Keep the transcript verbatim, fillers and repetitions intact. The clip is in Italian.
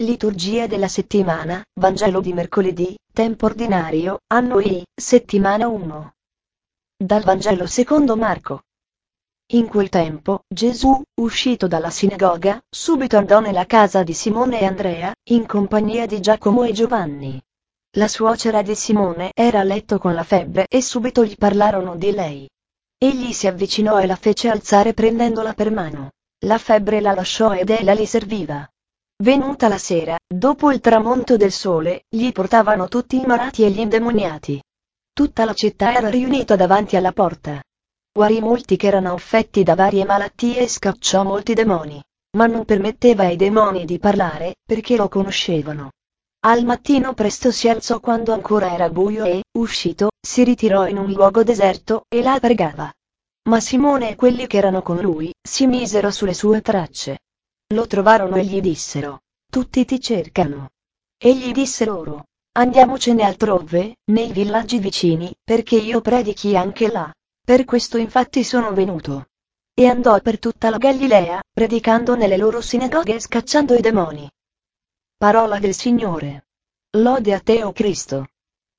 Liturgia della settimana, Vangelo di mercoledì, tempo ordinario, anno I, settimana uno. Dal Vangelo secondo Marco. In quel tempo, Gesù, uscito dalla sinagoga, subito andò nella casa di Simone e Andrea, in compagnia di Giacomo e Giovanni. La suocera di Simone era a letto con la febbre e subito gli parlarono di lei. Egli si avvicinò e la fece alzare prendendola per mano. La febbre la lasciò ed ella li serviva. Venuta la sera, dopo il tramonto del sole, gli portavano tutti i malati e gli indemoniati. Tutta la città era riunita davanti alla porta. Guarì molti che erano affetti da varie malattie e scacciò molti demoni, ma non permetteva ai demoni di parlare, perché lo conoscevano. Al mattino presto si alzò quando ancora era buio e, uscito, si ritirò in un luogo deserto, e là pregava. Ma Simone e quelli che erano con lui, si misero sulle sue tracce. Lo trovarono e gli dissero: tutti ti cercano. Egli disse loro: andiamocene altrove, nei villaggi vicini, perché io predichi anche là. Per questo infatti sono venuto. E andò per tutta la Galilea, predicando nelle loro sinagoghe e scacciando i demoni. Parola del Signore. Lode a te, o Cristo.